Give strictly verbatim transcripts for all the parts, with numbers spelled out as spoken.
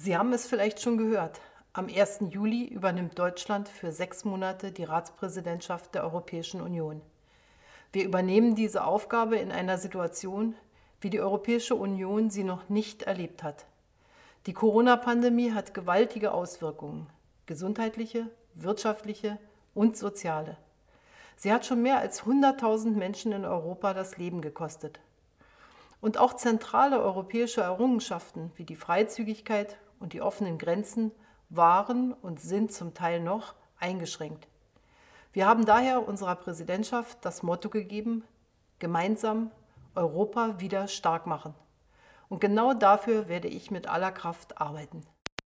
Sie haben es vielleicht schon gehört. Am ersten Juli übernimmt Deutschland für sechs Monate die Ratspräsidentschaft der Europäischen Union. Wir übernehmen diese Aufgabe in einer Situation, wie die Europäische Union sie noch nicht erlebt hat. Die Corona-Pandemie hat gewaltige Auswirkungen, gesundheitliche, wirtschaftliche und soziale. Sie hat schon mehr als hunderttausend Menschen in Europa das Leben gekostet. Und auch zentrale europäische Errungenschaften wie die Freizügigkeit und die offenen Grenzen waren und sind zum Teil noch eingeschränkt. Wir haben daher unserer Präsidentschaft das Motto gegeben: gemeinsam Europa wieder stark machen. Und genau dafür werde ich mit aller Kraft arbeiten.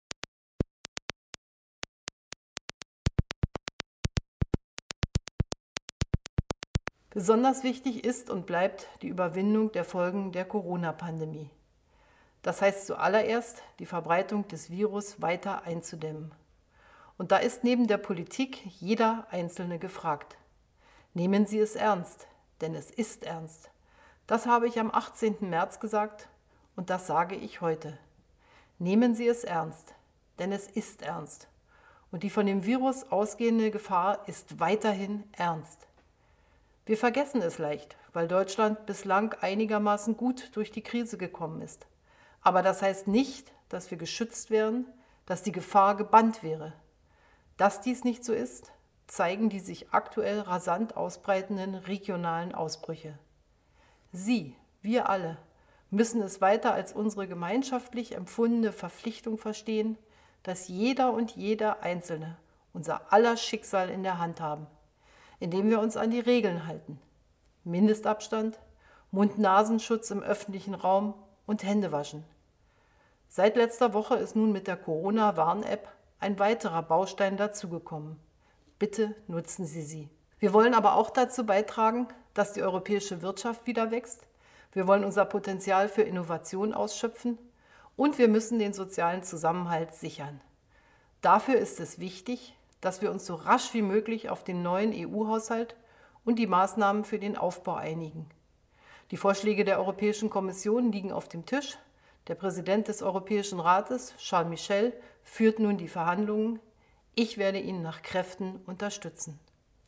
Besonders wichtig ist und bleibt die Überwindung der Folgen der Corona-Pandemie. Das heißt zuallererst, die Verbreitung des Virus weiter einzudämmen. Und da ist neben der Politik jeder Einzelne gefragt. Nehmen Sie es ernst, denn es ist ernst. Das habe ich am achtzehnten März gesagt und das sage ich heute. Nehmen Sie es ernst, denn es ist ernst. Und die von dem Virus ausgehende Gefahr ist weiterhin ernst. Wir vergessen es leicht, weil Deutschland bislang einigermaßen gut durch die Krise gekommen ist. Aber das heißt nicht, dass wir geschützt wären, dass die Gefahr gebannt wäre. Dass dies nicht so ist, zeigen die sich aktuell rasant ausbreitenden regionalen Ausbrüche. Sie, wir alle, müssen es weiter als unsere gemeinschaftlich empfundene Verpflichtung verstehen, dass jeder und jeder Einzelne unser aller Schicksal in der Hand haben, indem wir uns an die Regeln halten. Mindestabstand, Mund-Nasenschutz im öffentlichen Raum und Händewaschen. Seit letzter Woche ist nun mit der Corona-Warn-App ein weiterer Baustein dazugekommen. Bitte nutzen Sie sie. Wir wollen aber auch dazu beitragen, dass die europäische Wirtschaft wieder wächst. Wir wollen unser Potenzial für Innovation ausschöpfen und wir müssen den sozialen Zusammenhalt sichern. Dafür ist es wichtig, dass wir uns so rasch wie möglich auf den neuen E U-Haushalt und die Maßnahmen für den Aufbau einigen. Die Vorschläge der Europäischen Kommission liegen auf dem Tisch. Der Präsident des Europäischen Rates, Charles Michel, führt nun die Verhandlungen. Ich werde ihn nach Kräften unterstützen.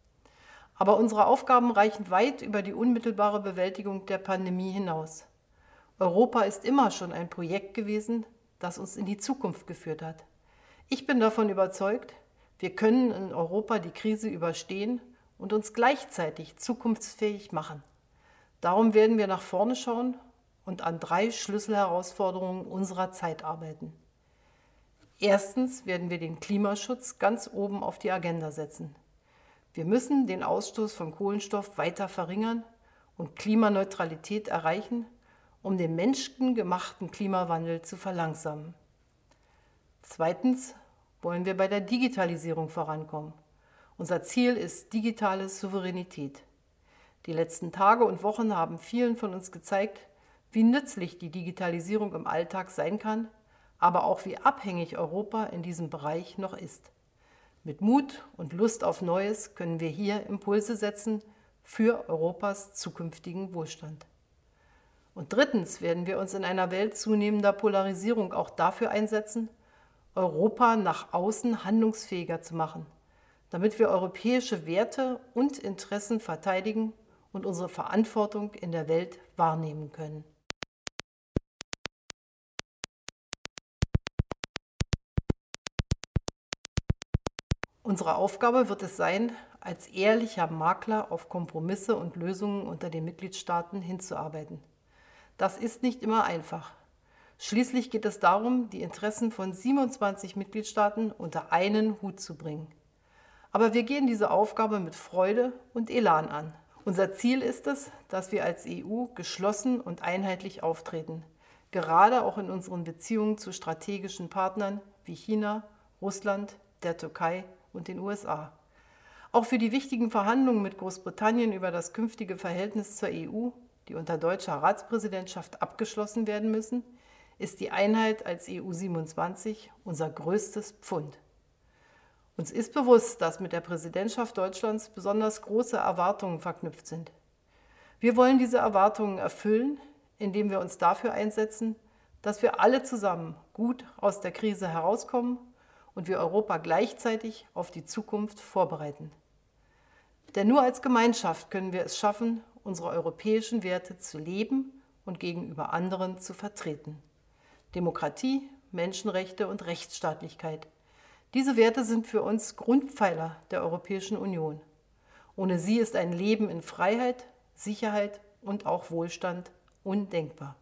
Aber unsere Aufgaben reichen weit über die unmittelbare Bewältigung der Pandemie hinaus. Europa ist immer schon ein Projekt gewesen, das uns in die Zukunft geführt hat. Ich bin davon überzeugt, wir können in Europa die Krise überstehen und uns gleichzeitig zukunftsfähig machen. Darum werden wir nach vorne schauen und an drei Schlüsselherausforderungen unserer Zeit arbeiten. Erstens werden wir den Klimaschutz ganz oben auf die Agenda setzen. Wir müssen den Ausstoß von Kohlenstoff weiter verringern und Klimaneutralität erreichen, um den menschengemachten Klimawandel zu verlangsamen. Zweitens wollen wir bei der Digitalisierung vorankommen. Unser Ziel ist digitale Souveränität. Die letzten Tage und Wochen haben vielen von uns gezeigt, wie nützlich die Digitalisierung im Alltag sein kann, aber auch wie abhängig Europa in diesem Bereich noch ist. Mit Mut und Lust auf Neues können wir hier Impulse setzen für Europas zukünftigen Wohlstand. Und drittens werden wir uns in einer Welt zunehmender Polarisierung auch dafür einsetzen, Europa nach außen handlungsfähiger zu machen, damit wir europäische Werte und Interessen verteidigen und unsere Verantwortung in der Welt wahrnehmen können. Unsere Aufgabe wird es sein, als ehrlicher Makler auf Kompromisse und Lösungen unter den Mitgliedstaaten hinzuarbeiten. Das ist nicht immer einfach. Schließlich geht es darum, die Interessen von siebenundzwanzig Mitgliedstaaten unter einen Hut zu bringen. Aber wir gehen diese Aufgabe mit Freude und Elan an. Unser Ziel ist es, dass wir als E U geschlossen und einheitlich auftreten, gerade auch in unseren Beziehungen zu strategischen Partnern wie China, Russland, der Türkei und den U S A. Auch für die wichtigen Verhandlungen mit Großbritannien über das künftige Verhältnis zur E U, die unter deutscher Ratspräsidentschaft abgeschlossen werden müssen, ist die Einheit als E U siebenundzwanzig unser größtes Pfund. Uns ist bewusst, dass mit der Präsidentschaft Deutschlands besonders große Erwartungen verknüpft sind. Wir wollen diese Erwartungen erfüllen, indem wir uns dafür einsetzen, dass wir alle zusammen gut aus der Krise herauskommen und wir Europa gleichzeitig auf die Zukunft vorbereiten. Denn nur als Gemeinschaft können wir es schaffen, unsere europäischen Werte zu leben und gegenüber anderen zu vertreten. Demokratie, Menschenrechte und Rechtsstaatlichkeit. Diese Werte sind für uns Grundpfeiler der Europäischen Union. Ohne sie ist ein Leben in Freiheit, Sicherheit und auch Wohlstand undenkbar.